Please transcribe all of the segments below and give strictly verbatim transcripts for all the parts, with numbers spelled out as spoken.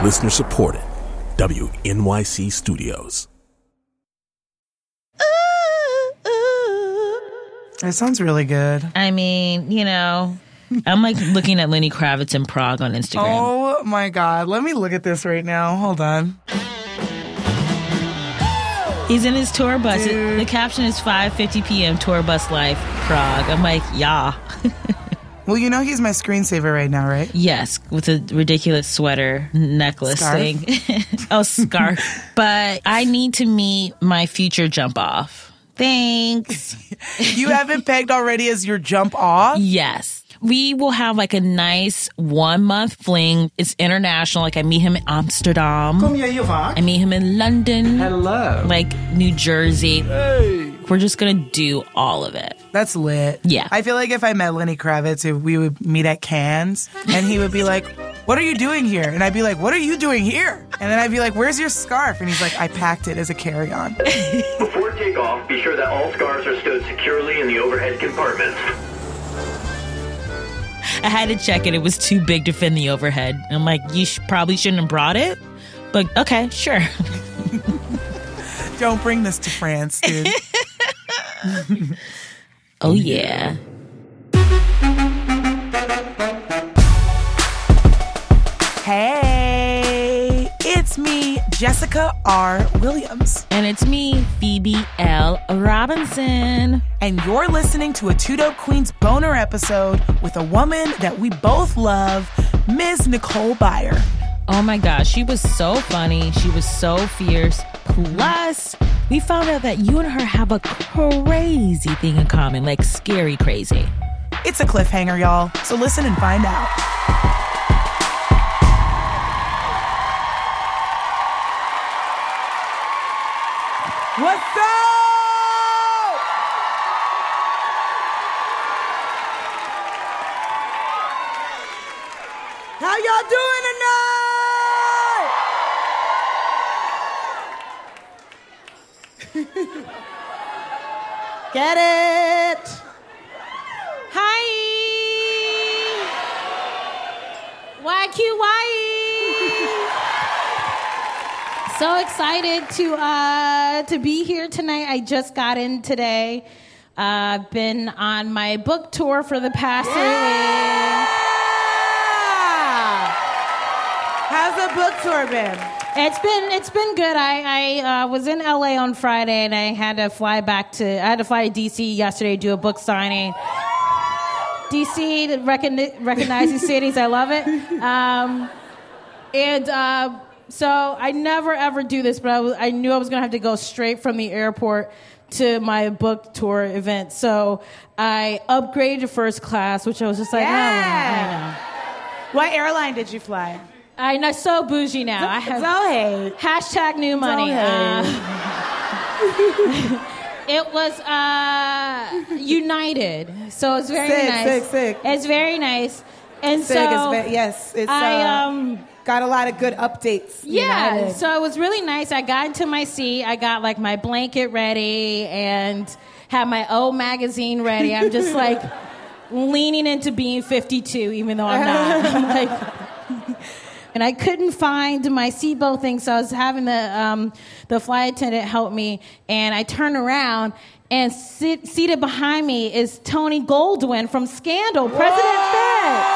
Listener supported. W N Y C Studios. That sounds really good. I mean, you know, I'm like looking at Lenny Kravitz in Prague on Instagram. Oh my God. Let me look at this right now. Hold on. He's in his tour bus. Dude. The caption is five fifty p.m. tour bus life, Prague. I'm like, yeah. Well, you know he's my screensaver right now, right? Yes, with a ridiculous sweater necklace Scarf? thing. Oh, scarf. But I need to meet my future jump off. Thanks. You have been pegged already as your jump off? Yes. We will have like a nice one month fling. It's international. Like I meet him in Amsterdam. I meet him in London. Hello. Like New Jersey. Hey. We're just going to do all of it. That's lit. Yeah. I feel like if I met Lenny Kravitz, if we would meet at Cannes, and he would be like, what are you doing here? And I'd be like, what are you doing here? And then I'd be like, where's your scarf? And he's like, I packed it as a carry-on. Before takeoff, be sure that all scarves are stowed securely in the overhead compartments. I had to check it. It was too big to fit in the overhead. I'm like, you sh- probably shouldn't have brought it. But okay, sure. Don't bring this to France, dude. Oh, yeah. Hey, it's me, Jessica R. Williams. And it's me, Phoebe L. Robinson. And you're listening to a Two Dope Queens boner episode with a woman that we both love, Miz Nicole Byer. Oh my gosh, she was so funny. She was so fierce. Plus, we found out that you and her have a crazy thing in common, like scary crazy. It's a cliffhanger, y'all. So listen and find out. What's up? How y'all doing tonight? Get it? Hi. Y Q Y. So excited to uh, to be here tonight. I just got in today. I've uh, been on my book tour for the past Yeah. three weeks. How's the book tour been? It's been it's been good. I I uh, was in L A on Friday and I had to fly back to I had to fly to D C yesterday to do a book signing. D C, the recogni- recognizing cities, I love it. Um, and uh, so I never ever do this, but I, was, I knew I was gonna have to go straight from the airport to my book tour event. So I upgraded to first class, which I was just like, Yeah. oh, What airline did you fly? I know. I'm so bougie now. I have Zoe. hashtag new money. Zoe. Uh, it was uh, United, so it's very Sick, nice. sick, sick. It's very nice, and Sick, so it's ve- yes, it's I uh, um. got a lot of good updates. Yeah, United. so it was really nice. I got into my seat. I got like my blanket ready and had my O magazine ready. I'm just like leaning into being fifty-two, even though I'm not. I'm like, and I couldn't find my seatbelt thing, so I was having the um, the flight attendant help me. And I turned around, and sit, seated behind me is Tony Goldwyn from Scandal, President Fed.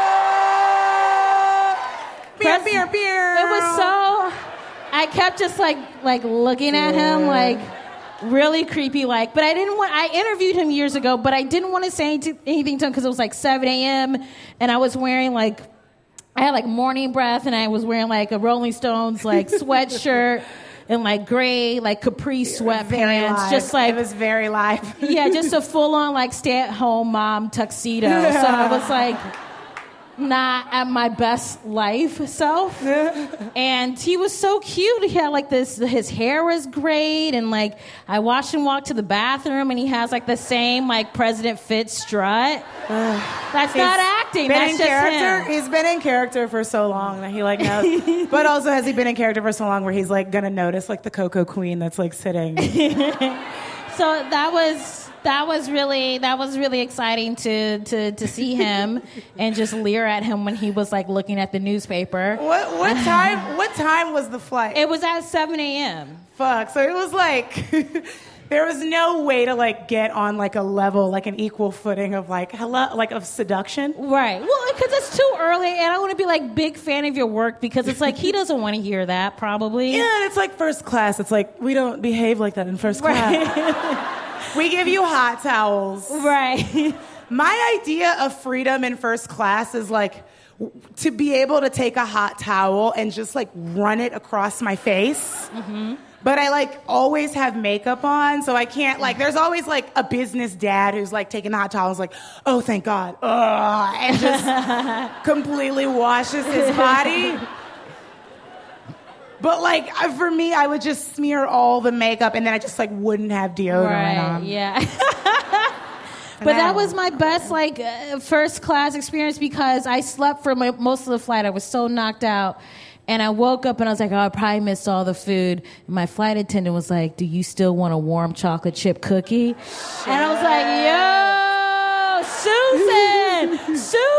Beer, beer, beer. It was so. I kept just like like looking at him like really creepy like. But I didn't want. I interviewed him years ago, but I didn't want to say anything to him because it was like seven a.m. and I was wearing like I had like morning breath and I was wearing like a Rolling Stones like sweatshirt and like gray like capri sweatpants, just like it was very live. yeah, just a full on like stay at home mom tuxedo. So I was like. Not at my best life self. And he was so cute. He had like this, his hair was great. And like, I watched him walk to the bathroom and he has like the same like President Fitz strut. That's He's not acting. Been That's in just character. him. He's been in character for so long that he like knows. But also has he been in character for so long where he's like gonna notice like the Cocoa Queen that's like sitting. So that was, that was really that was really exciting to to to see him and just leer at him when he was like looking at the newspaper. What what time? What time was the flight? It was at seven a.m. Fuck. So it was like there was no way to like get on like a level, like an equal footing of like hello, like of seduction. Right. Well, because it's too early, and I want to be like big fan of your work because it's like he doesn't want to hear that probably. Yeah, and it's like first class. It's like we don't behave like that in first class. Right. We give you hot towels. Right. My idea of freedom in first class is like to be able to take a hot towel and just like run it across my face. Mm-hmm. But I like always have makeup on, so I can't like, there's always like a business dad who's like taking the hot towel and is like, oh, thank God. Ugh, and just completely washes his body. But like for me, I would just smear all the makeup and then I just like wouldn't have deodorant Right, on. yeah. But that was my best like uh, first class experience because I slept for my, most of the flight. I was so knocked out. And I woke up and I was like, oh, I probably missed all the food. And my flight attendant was like, do you still want a warm chocolate chip cookie? Shit. And I was like, yo, Susan,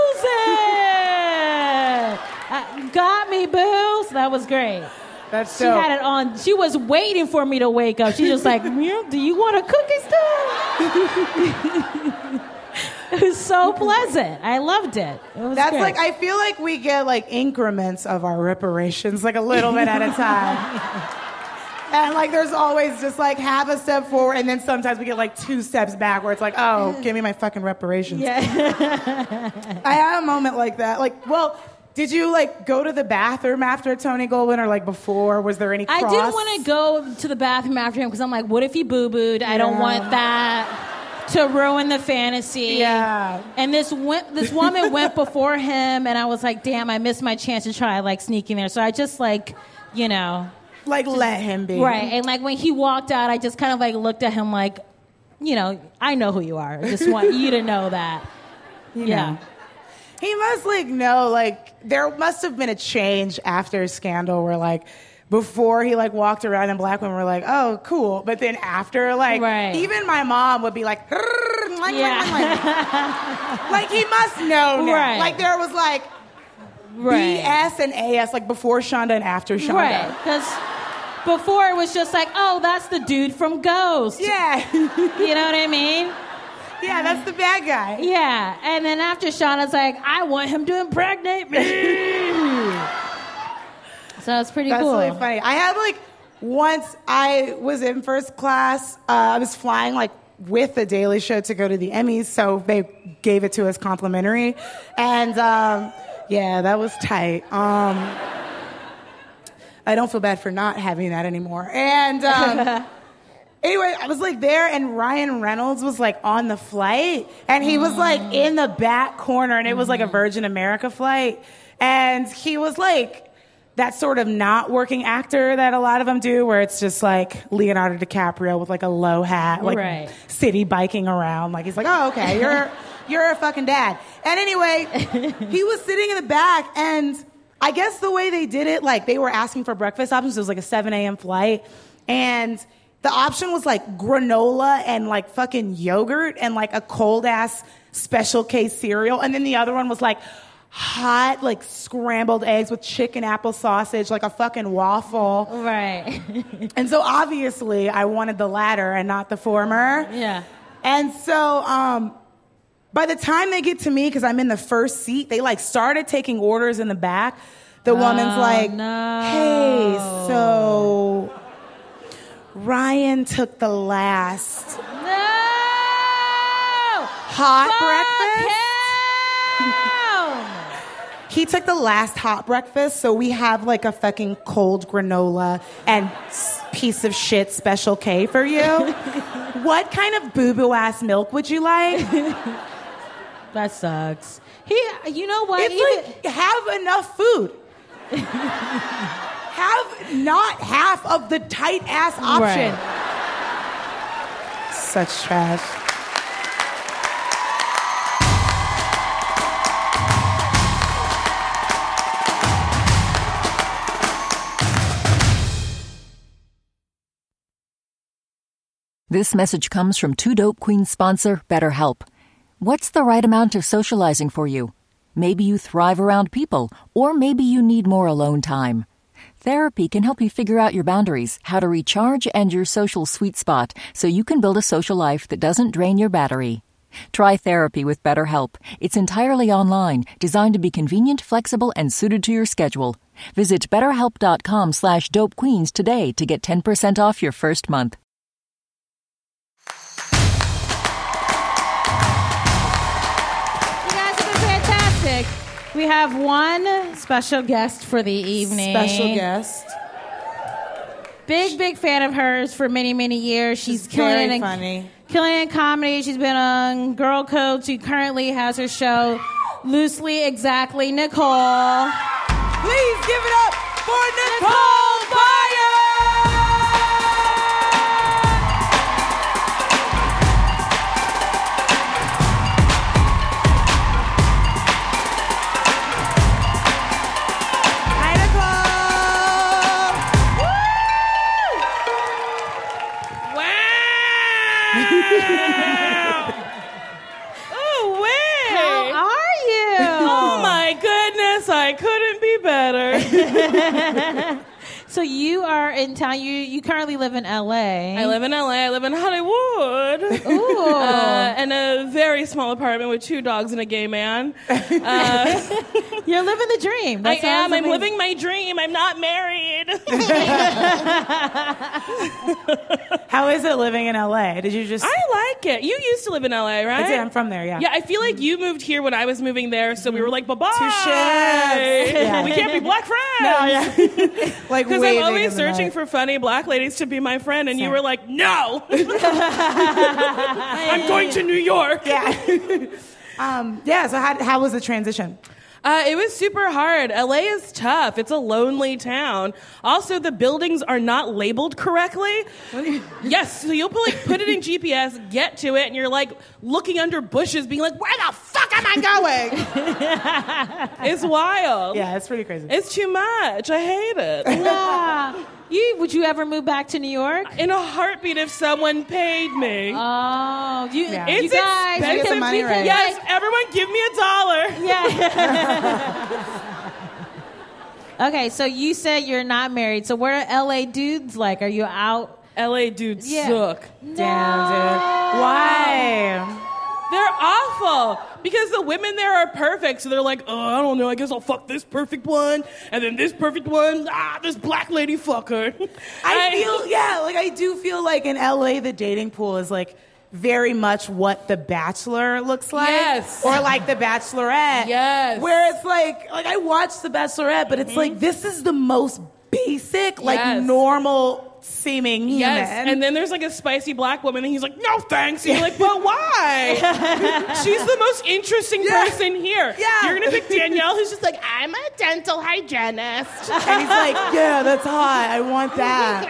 Susan, uh, got me, boo. So that was great. That's she dope. had it on. She was waiting for me to wake up. She's just like, do you want a cookie still? It was so pleasant. I loved it. It was That's great. like, I feel like we get like increments of our reparations, like a little bit at a time. And like there's always just like half a step forward and then sometimes we get like two steps back where it's like, oh, give me my fucking reparations. Yeah. I had a moment like that. Like, well, did you like go to the bathroom after Tony Goldwyn or like before? Was there any cross? I didn't want to go to the bathroom after him because I'm like, what if he boo-booed? I don't Yeah. want that to ruin the fantasy. Yeah. And this went, this woman went before him, and I was like, damn, I missed my chance to try like sneaking there. So I just like, you know, Like, just, let him be. Right. And like when he walked out, I just kind of like looked at him like, you know, I know who you are. I just want you to know that. You yeah. know. He must like know, like, there must have been a change after Scandal where like, before he like walked around and black women were like, oh, cool. But then after, like, right. even my mom would be like, like, yeah. like, he must know now. Right. Like there was like right. B S and A S, like before Shonda and after Shonda. Right. Because before it was just like, oh, that's the dude from Ghost. Yeah. You know what I mean? Yeah, that's the bad guy. Yeah. And then after Shonda's like, I want him to impregnate me. So it's pretty That's cool. really funny. I had like once I was in first class, uh, I was flying like with the Daily Show to go to the Emmys, so they gave it to us complimentary, and um, yeah, that was tight. Um, I don't feel bad for not having that anymore. And um, anyway, I was like there, and Ryan Reynolds was like on the flight, and he was like in the back corner, and it was like a Virgin America flight, and he was like that sort of not working actor that a lot of them do, where it's just like Leonardo DiCaprio with like a low hat, like right. city biking around. Like he's like, oh, okay, you're you're a fucking dad. And anyway, he was sitting in the back, and I guess the way they did it, like they were asking for breakfast options. It was like a seven a.m. flight, and the option was like granola and like fucking yogurt and like a cold ass special K cereal, and then the other one was like hot, like, scrambled eggs with chicken apple sausage, like a fucking waffle. Right. And so, obviously, I wanted the latter and not the former. Yeah. And so, um, by the time they get to me, because I'm in the first seat, they, like, started taking orders in the back. The oh, woman's like, no. hey, so Ryan took the last No! hot Fuck breakfast. him! He took the last hot breakfast, so we have like a fucking cold granola and piece of shit special K for you. What kind of boo-boo ass milk would you like? That sucks. He, you know what? It's Even, like, have enough food. Have not half of the tight ass option. Right. Such trash. This message comes from Two Dope Queens sponsor, BetterHelp. What's the right amount of socializing for you? Maybe you thrive around people, or maybe you need more alone time. Therapy can help you figure out your boundaries, how to recharge, and your social sweet spot so you can build a social life that doesn't drain your battery. Try therapy with BetterHelp. It's entirely online, designed to be convenient, flexible, and suited to your schedule. Visit betterhelp.com slash dopequeens today to get ten percent off your first month. You guys have been fantastic. We have one special guest for the evening. Special guest. Big, big fan of hers for many, many years. She's, She's killing very it in, funny. killing it in comedy. She's been on Girl Code. She currently has her show, Loosely Exactly. Nicole. Please give it up for Nicole Byer! Hi, Wow! Oh, wait! How are you? Oh, my goodness, I couldn't be better. So you are in town. You you currently live in L A. I live in L A. I live in Hollywood. Ooh. Uh, in a very small apartment with two dogs and a gay man. Uh, You're living the dream. That I am. sounds I'm amazing. living my dream. I'm not married. How is it living in L A? Did you just... I like it. You used to live in L A, right? I did. I'm from there, yeah. Yeah, I feel like you moved here when I was moving there, so we were like, bye-bye. Two ships. Yeah. We can't be black friends. No, yeah. Like, Because I'm waving always in the searching night. for funny black ladies to be my friend, and you Same. were like, no. I'm going to New York. Yeah. um, yeah, so how, how was the transition? Uh, it was super hard. L A is tough. It's a lonely town. Also, the buildings are not labeled correctly. Yes, so you'll put, like, put it in G P S, get to it, and you're like looking under bushes, being like, where the fuck am I going? It's wild. Yeah, it's pretty crazy. It's too much. I hate it. Yeah. You would you ever move back to New York? In a heartbeat if someone paid me. Oh, you, Yeah. you It's guys, expensive. you Get the can, money you can, right. Yes, like, everyone give me a dollar. yeah. Okay, so you said you're not married. So what are L A dudes like? Are you out? L A dudes Yeah. suck. Damn, dude. Why? They're awful because the women there are perfect. So they're like, oh, I don't know. I guess I'll fuck this perfect one, and then this perfect one. Ah, this black lady fucker. I feel, yeah, like I do feel like in L A the dating pool is like very much what The Bachelor looks like. Yes. Or like The Bachelorette. Yes. Where it's like, like I watched The Bachelorette, but it's Mm-hmm. like, this is the most basic, like Yes. normal seeming human. Yes, and then there's like a spicy black woman, and he's like, "No thanks." And you're like, "But why? She's the most interesting Yeah. person here. Yeah. You're gonna pick Danielle, who's just like, I'm a dental hygienist." And he's like, yeah, that's hot. I want that.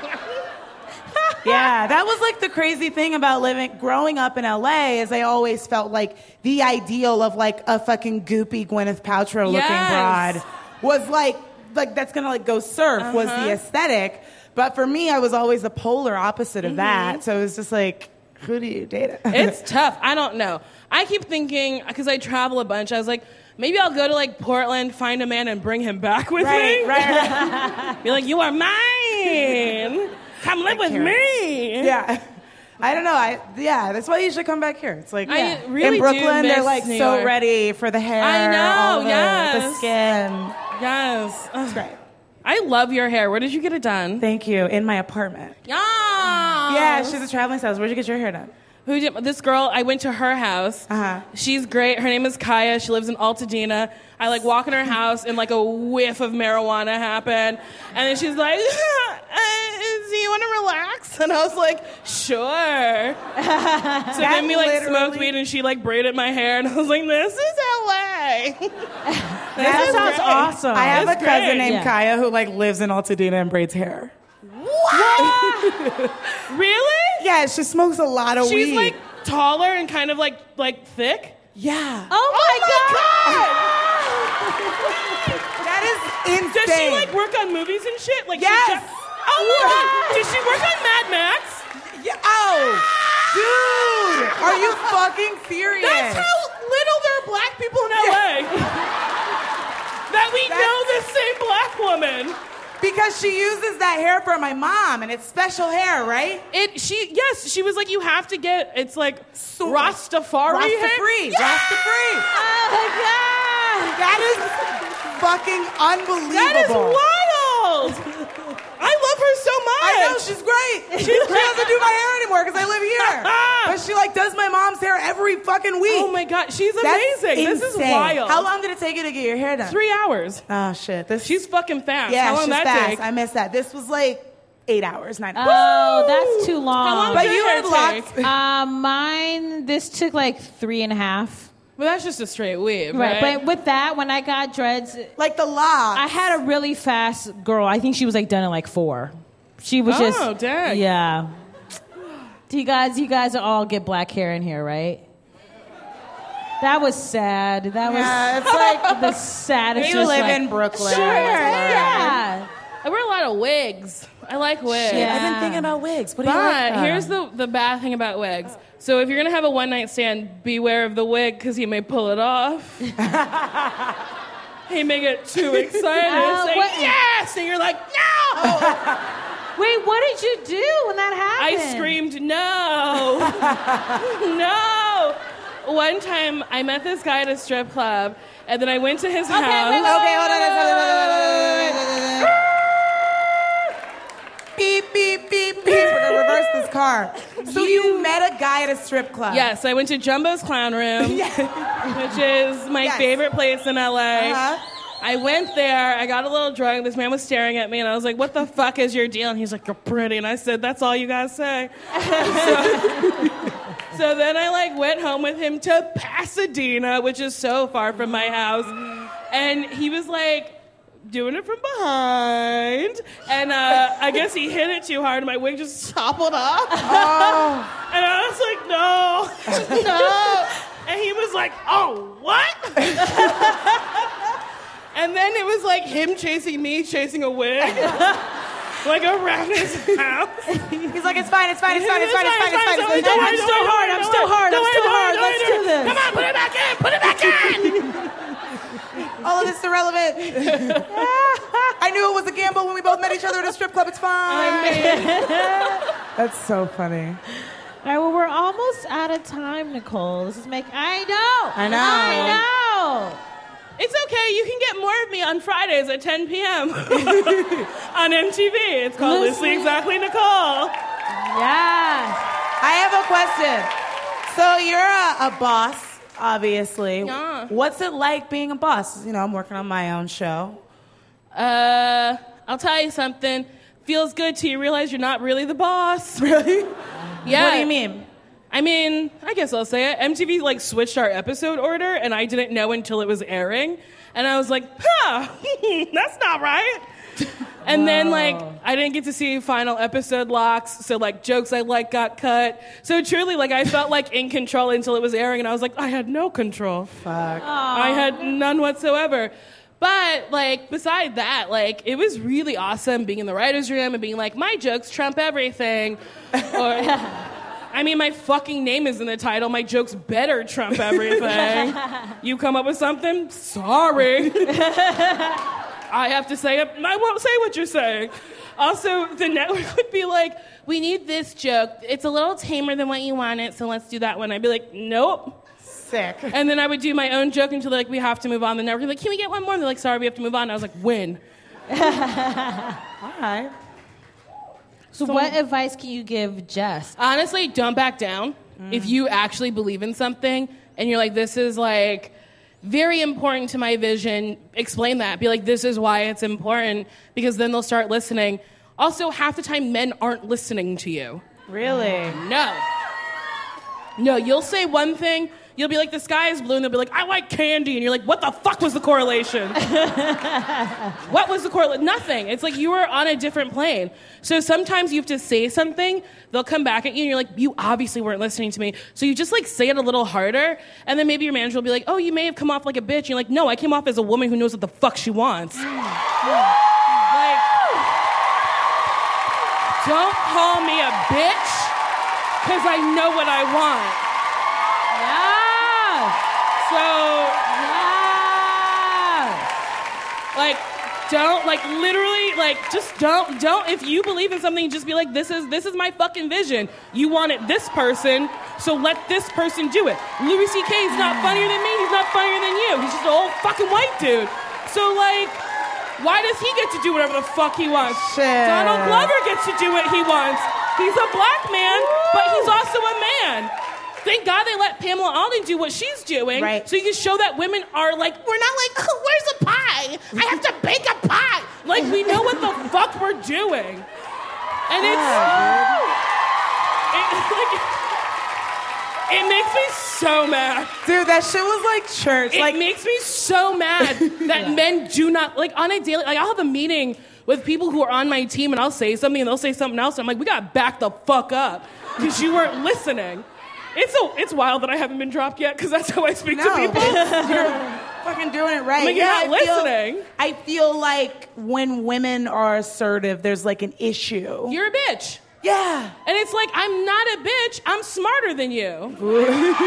Yeah, that was like the crazy thing about living, growing up in L A is I always felt like the ideal of like a fucking goopy Gwyneth Paltrow looking Yes. broad was like, like that's gonna like go surf was Uh-huh. the aesthetic. But for me, I was always the polar opposite of Mm-hmm. that. So it was just like, who do you date? It's tough. I don't know. I keep thinking, because I travel a bunch, I was like, maybe I'll go to like Portland, find a man, and bring him back with right, me. right, right. Be like, you are mine. Come live with Karen. me. Yeah. I don't know. I yeah, that's why you should come back here. It's like I yeah. really in Brooklyn, do they're miss like New so York. ready for the hair, I know, all the, the yes. skin. Yes. Ugh. It's great. I love your hair. Where did you get it done? Thank you. In my apartment. Yeah. Yeah, she's a traveling stylist. Where'd you get your hair done? Who did this girl? I went to her house. Uh-huh. She's great. Her name is Kaya. She lives in Altadena. I like walk in her house and like a whiff of marijuana happened, and then she's like, uh, "Do you want to relax?" And I was like, "Sure." So then we like literally- smoked weed, and she like braided my hair, and I was like, "This is L A." That is sounds great. awesome. I have It's a cousin great. named Yeah. Kaya who like lives in Altadena and braids hair. Really? Yeah, she smokes a lot of She's weed. like taller and kind of like like thick. yeah. Oh my, god! That is insane. Does she like work on movies and shit? Like she Yes. just- oh my god! Did she work on Mad Max? Yeah, oh, dude, are you fucking serious? That's how little there are black people in L A. That we That's- know this same black woman. Because she uses that hair for my mom, and it's special hair, right? It she yes, she was like, you have to get it's like So- Rastafari hair. Rastafari, Yeah! Rastafari. Oh my God. That is fucking That is unbelievable. wild. I love her so much. I know, she's great. She, she doesn't do my hair anymore because I live here. But she like does my mom's hair every fucking week. Oh my God, she's That's amazing. This is insane. wild. How long did it take you to get your hair done? Three hours. Oh shit. This She's fucking fast. yeah, How long she's that fast. take? I missed that. This was like eight hours, nine hours. Oh, that's too long. How long But did you your had hair lots. take? Um, mine, this took like three and a half. Well, that's just a straight weave, Right. right? But with that, when I got dreads, Like the locks. I had a really fast girl. I think she was like done in like four. She was just. Oh, dang. Yeah. Do you guys, you guys all get black hair in here, right? That was sad. That was Yeah, it's like the saddest. you just live like- in Brooklyn. Sure. Yeah. I wear a lot of wigs. I like wigs. Yeah. I've been thinking about wigs. What do But you like? though? here's the, the bad thing about wigs. So if you're going to have a one-night stand, beware of the wig because he may pull it off. He may get too excited and Oh, say, what- yes! And you're like, no! Wait, what did you do when that happened? I screamed, no! No! One time, I met this guy at a strip club, and then I went to his house. wait, wait, Okay, hold on. Wait, wait, wait, wait, wait, wait, wait. Beep, beep, beep, beep. We're gonna reverse this car. So you, met a guy at a strip club. Yes, I went to Jumbo's Clown Room, which is my Yes. favorite place in L A. Uh-huh. I went there, I got a little drunk, this man was staring at me, and I was like, what the fuck is your deal? And he's like, you're pretty. And I said, that's all you guys say. so, so then I like went home with him to Pasadena, which is so far from my house. And he was like, doing it from behind. And uh, I guess he hit it too hard, and my wig just toppled off. Oh. And I was like, no, no. And he was like, oh, what? And then it was like him chasing me, chasing a wig. Like around his house. He's like, it's fine, it's fine, it's fine, it's fine, it's fine, it's fine. It's fine. Don't worry, I'm don't still worry, hard, don't I'm worry, still hard, don't I'm worry, still don't hard. worry, Let's don't do worry. this. Come on, put it back in, put it back in. All of this is irrelevant. I knew it was a gamble when we both met each other at a strip club. It's fine. That's so funny. All right, well, we're almost out of time, Nicole. This is make. I know. I know. I know. It's okay, you can get more of me on Fridays at ten p.m. on M T V. It's called Loosely Exactly Nicole. Yeah. I have a question. So you're a, a boss, obviously. Yeah. What's it like being a boss? You know, I'm working on my own show. Uh, I'll tell you something. Feels good till you realize you're not really the boss. Really? Yeah. What do you mean? I mean, I guess I'll say it. M T V like switched our episode order, and I didn't know until it was airing. And I was like, huh, that's not right. And then like I didn't get to see final episode locks, so like jokes I like got cut. So truly, like I felt like in control until it was airing, and I was like, I had no control. Fuck. I had none whatsoever. But, like, beside that, like, it was really awesome being in the writer's room and being like, my jokes trump everything. Or, I mean, my fucking name is in the title. My jokes better trump everything. You come up with something? Sorry. I have to say it. I won't say what you're saying. Also, the network would be like, we need this joke. It's a little tamer than what you wanted, so let's do that one. I'd be like, nope. Sick. And then I would do my own joke until they're like, we have to move on. The network would be like, can we get one more? And they're like, sorry, we have to move on. And I was like, when? All right. So, what advice can you give Jess? Honestly, don't back down. Mm. If you actually believe in something and you're like, this is like very important to my vision, explain that. Be like, this is why it's important, because then they'll start listening. Also, half the time, men aren't listening to you. Really? No. No, you'll say one thing, you'll be like, the sky is blue, and they'll be like, I like candy. And you're like, what the fuck was the correlation? What was the correlation? Nothing. It's like you were on a different plane. So sometimes you have to say something, they'll come back at you, and you're like, you obviously weren't listening to me. So you just like say it a little harder, and then maybe your manager will be like, oh, you may have come off like a bitch. And you're like, no, I came off as a woman who knows what the fuck she wants. Like, don't call me a bitch. because I know what I want. Yeah. So, Yeah. like, don't, like, literally, like, just don't, don't, if you believe in something, just be like, this is, this is my fucking vision. You wanted this person, so let this person do it. Louis C K is not funnier than me, he's not funnier than you. He's just an old fucking white dude. So, like, why does he get to do whatever the fuck he wants? Shit. Donald Glover gets to do what he wants. He's a black man, but he's also a man. Thank God they let Pamela Alden do what she's doing. Right. So you can show that women are like, we're not like, oh, where's the pie? I have to bake a pie. Like, we know what the fuck we're doing. And it's, it, like, it makes me so mad. Dude, that shit was like church. It like, makes me so mad that men do not, like, on a daily, like, I'll have a meeting with people who are on my team and I'll say something and they'll say something else. And I'm like, we gotta back the fuck up because you weren't listening. It's so it's wild that I haven't been dropped yet because that's how I speak no, to people. You're fucking doing it right. Like, you're yeah, not I feel- listening. I feel like when women are assertive, there's like an issue. You're a bitch. Yeah. And it's like, I'm not a bitch. I'm smarter than you. Whoa.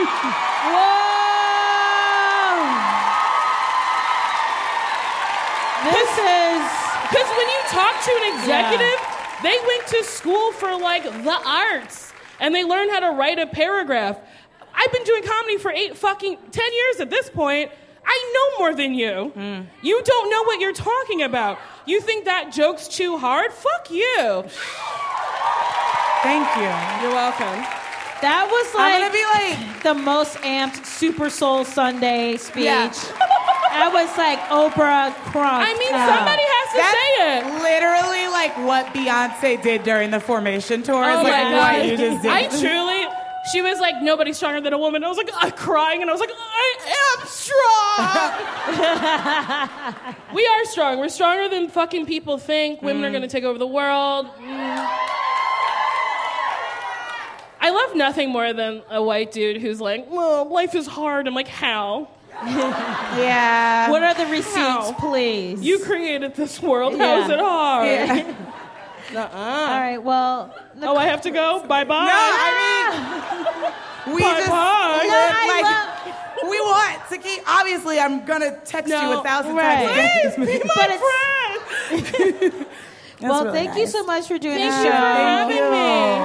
This is... Because when you talk to an executive, yeah. they went to school for, like, the arts. And they learned how to write a paragraph. I've been doing comedy for eight fucking, ten years at this point. I know more than you. Mm. You don't know what you're talking about. You think that joke's too hard? Fuck you. Thank you. You're welcome. That was like, I'm gonna be like the most amped Super Soul Sunday speech. Yeah. I was like Oprah crunk. I mean, out. somebody has to That's say it. literally like what Beyonce did during the Formation tour. Oh It's my like God. what you just did. I truly, she was like, nobody's stronger than a woman. I was like, I'm crying, and I was like, I am strong. We are strong. We're stronger than fucking people think. Women mm. are going to take over the world. Mm. I love nothing more than a white dude who's like, well, life is hard. I'm like, how? Yeah. What are the receipts, How? please? You created this world. Yeah. How is it hard? Yeah. Uh-uh. All right, well... Oh, I have to go? Bye-bye. No, I mean, we Bye just bye. live, I like, love- we want to keep, obviously, I'm going to text No, you a thousand right. times a day. Please be But my it's- friend. well, really thank you nice. so much for doing Thank the you show. for having you. me.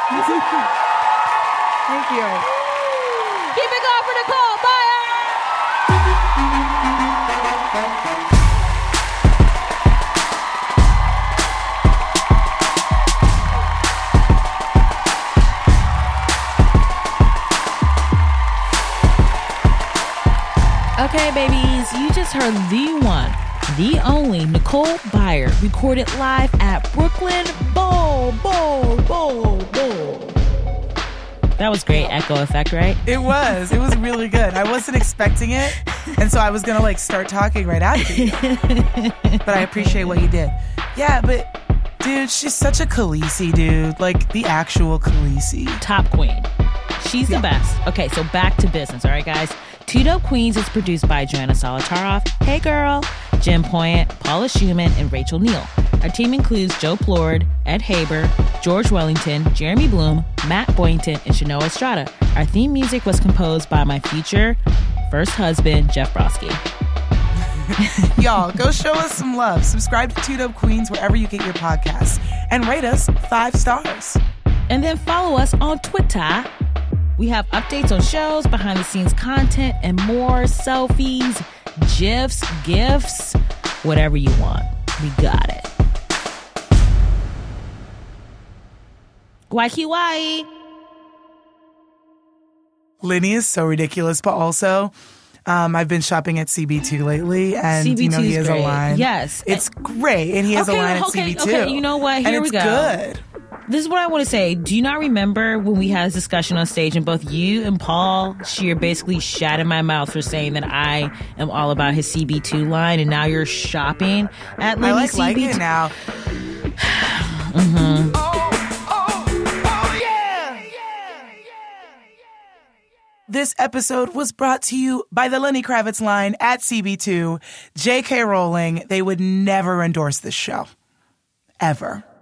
Thank you. Keep it going for Nicole. Bye. Okay, babies, you just heard the one, the only Nicole Byer, recorded live at Brooklyn Bowl, Bowl, Bowl, Bowl. That was great echo effect, right? It was. It was really good. I wasn't expecting it, and so I was gonna like start talking right after you. But I appreciate what you did. Yeah, but dude, she's such a Khaleesi, dude. Like the actual Khaleesi. Top queen. She's the best. Okay, so back to business, all right, guys? Two Dope Queens is produced by Joanna Solitaroff, hey girl, Jen Poyant, Paula Schumann, and Rachel Neal. Our team includes Joe Plord, Ed Haber, George Wellington, Jeremy Bloom, Matt Boynton, and Shanoa Estrada. Our theme music was composed by my future first husband, Jeff Brodsky. Y'all, go show us some love. Subscribe to Two Dope Queens wherever you get your podcasts. And rate us five stars. And then follow us on Twitter. We have updates on shows, behind-the-scenes content, and more selfies, GIFs, GIFs, whatever you want. We got it. Guay Lenny is so ridiculous, but also um, I've been shopping at C B two lately, and C B two you know he is has great. a line. Yes. It's great, and he has Okay, a line at okay, C B two. okay, you know what? Here and we it's go. good. This is what I want to say. Do you not remember when we had this discussion on stage and both you and Paul Scheer basically shat in my mouth for saying that I am all about his C B two line, and now you're shopping at I Lenny's like, like C B two? it now. Mm-hmm. This episode was brought to you by the Lenny Kravitz line at C B two. J K Rowling, they would never endorse this show. Ever.